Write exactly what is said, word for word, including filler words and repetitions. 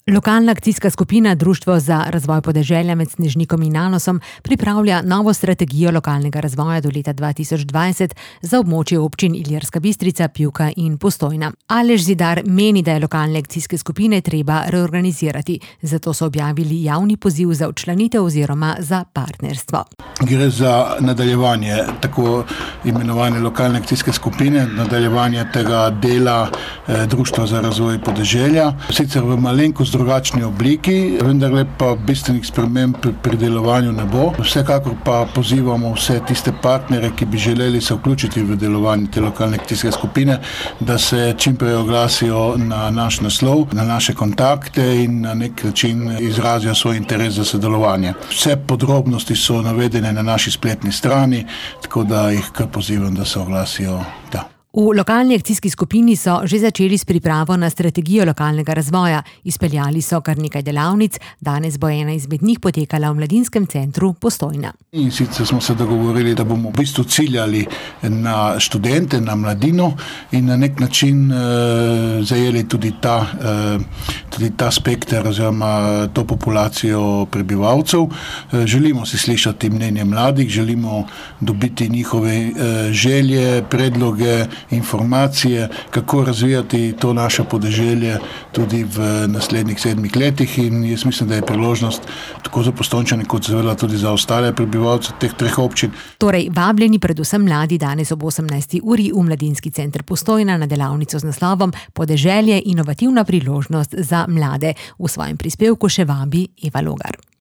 Lokalna akcijska skupina Društvo za razvoj podeželja med Snežnikom in Nanosom pripravlja novo strategijo lokalnega razvoja do leta dva tisoč dvajset za območje občin Ilirska Bistrica, Pivka in Postojna. Aleš Zidar meni, da je lokalne akcijske skupine treba reorganizirati, zato so objavili javni poziv za včlanitev oziroma za partnerstvo. Gre za nadaljevanje tako imenovane lokalne akcijske skupine, nadaljevanje tega dela eh, Društva za razvoj podeželja, sicer v malenkost drugačni obliki, vendarle pa bistvenih sprememb pri, pri delovanju ne bo. Vsekakor pa pozivamo vse tiste partnere, ki bi želeli se vključiti v delovanje te lokalne akcijske skupine, da se čim prej oglasijo na naš naslov, na naše kontakte in na nek način izrazijo svoj interes za sodelovanje. Vse podrobnosti so navedene na naši spletni strani, tako da jih kar pozivam, da se oglasijo. Da. V lokalni akcijski skupini so že začeli s pripravo na strategijo lokalnega razvoja. Izpeljali so kar nekaj delavnic, danes bo ena izmed njih potekala v Mladinskem centru Postojna. In sicer smo se dogovorili, da bomo v bistvu ciljali na študente, na mladino in na nek način eh, zajeli tudi ta, eh, tudi ta spekter oziroma to populacijo prebivalcev. Eh, želimo si slišati mnenje mladih, želimo dobiti njihove eh, želje, predloge, informacije, kako razvijati to naše podeželje tudi v naslednjih sedmih letih, in jaz mislim, da je priložnost tako za Postojnčane kot seveda tudi za ostale prebivalce teh treh občin. Torej, vabljeni predvsem mladi danes ob osemnajsti uri v Mladinski center Postojna na delavnico z naslovom Podeželje, inovativna priložnost za mlade. V svojem prispevku še vabi Eva Logar.